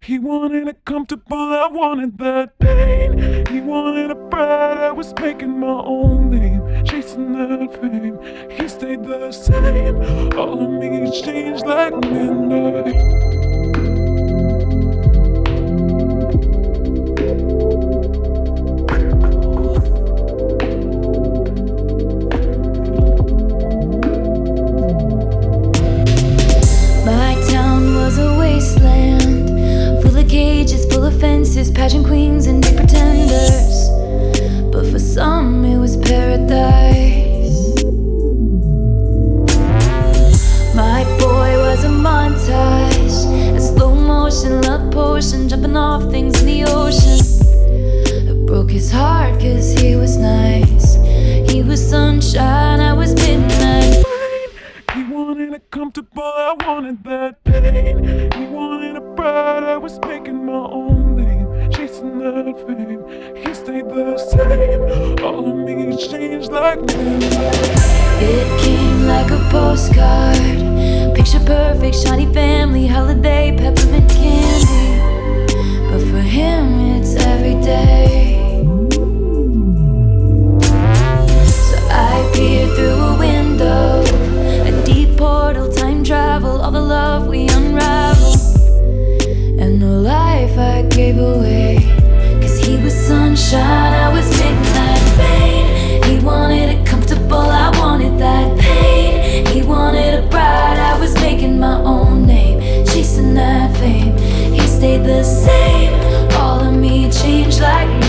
He wanted it comfortable, I wanted that pain. He wanted a bride, I was making my own name, chasing that fame. He stayed the same, all of me changed like midnight. Full of fences, pageant queens and big pretenders, but for some it was paradise. My boy was a montage, a slow motion love potion, jumping off things in the ocean. It broke his heart cause he was nice. He was sunshine, I was midnight. He wanted it comfortable, I wanted that pain. He wanted a bride, I was making my own name, chasing that fame. He stayed the same, all of me changed like midnight. It came like a postcard, picture perfect, shiny family, holiday, peppermint candy. But for him it's every day. So I peered through a window, a deep portal, time travel, all the love we unravel, and the life I gave away. Cause he was sunshine, I was midnight pain. He wanted it comfortable, I wanted that pain. He wanted a bride, I was making my own name, chasing that fame. He stayed the same, all of me changed like